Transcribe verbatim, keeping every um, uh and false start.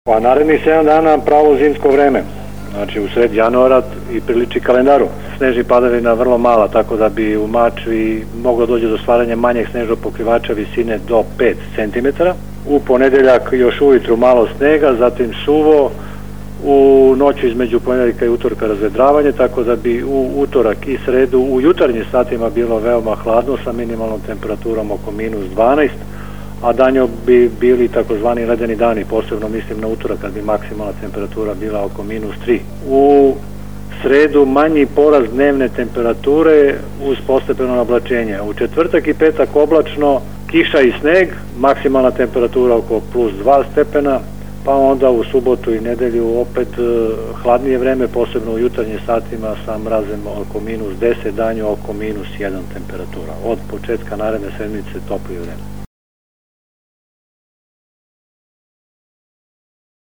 Pa narednih sedam dana pravo zimsko vreme, znači u sred januara i priliči kalendaru. Snežni padavina vrlo mala, tako da bi u Mačvi moglo dođe do stvaranja manjeg snežnog pokrivača visine do pet centimetara. U ponedeljak još ujutru malo snega, zatim suvo, u noću između ponedeljka i utorka razvedravanje, tako da bi u utorak i sredu u jutarnjim satima bilo veoma hladno sa minimalnom temperaturom oko minus dvanaest, a danjo bi bili takozvani ledeni dani, posebno mislim na utorak kad bi maksimalna temperatura bila oko minus tri. U sredu manji porast dnevne temperature uz postepeno oblačenje. U četvrtak i petak oblačno, kiša i sneg, maksimalna temperatura oko plus dva stepena, pa onda u subotu i nedelju opet hladnije vreme, posebno u jutarnjim satima sa mrazem oko minus deset, danju oko minus jedan temperatura. Od početka naredne sedmice toplije vreme.